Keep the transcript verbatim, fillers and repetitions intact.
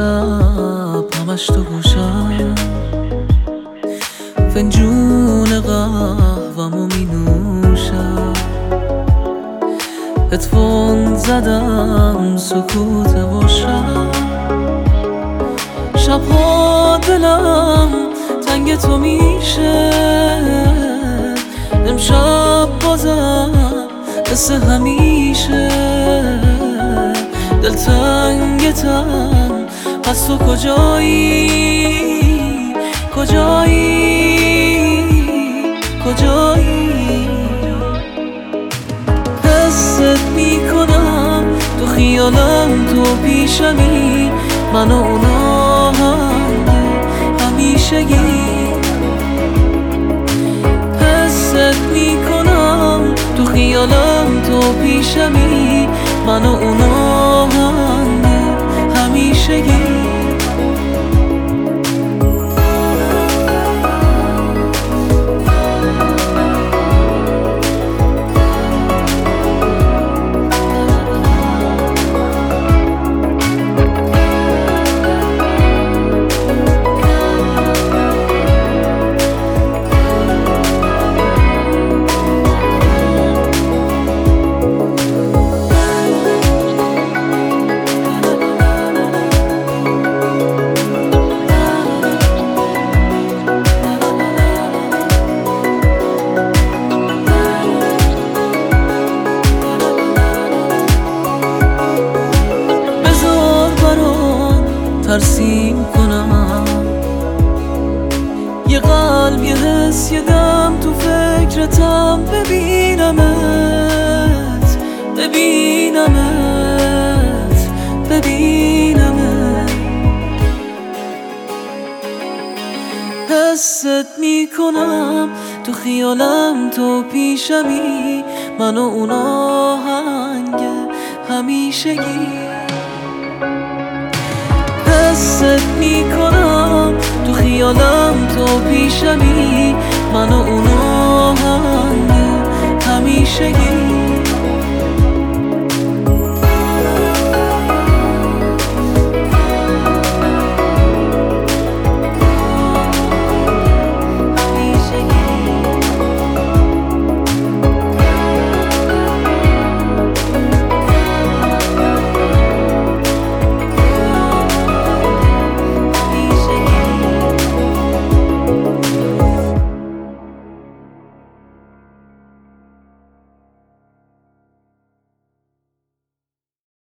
شب همش تو گوشم، فنجون قهوه‌مو می نوشم، هدفون زدم سکوت و شب شبها دلم تنگ تو میشه، امشب بازم مثل همیشه دلتنگتم، پس تو کجایی کجایی کجایی؟ حست میکنم تو خیالم تو پیشمی، من و اون آهنگ همیشگی. حست میکنم تو خیالم تو پیشمی، من و اون آهنگ همیشگی. ترسیم کنم یه قلب یه حس یه دم تو فکرتم، ببینمت ببینمت ببینمت. حست میکنم تو خیالم تو پیشمی، من و اون آهنگ همیشگی. حست میکنم تو خیالم تو پیشمی، من و اون آهنگ همیشگی.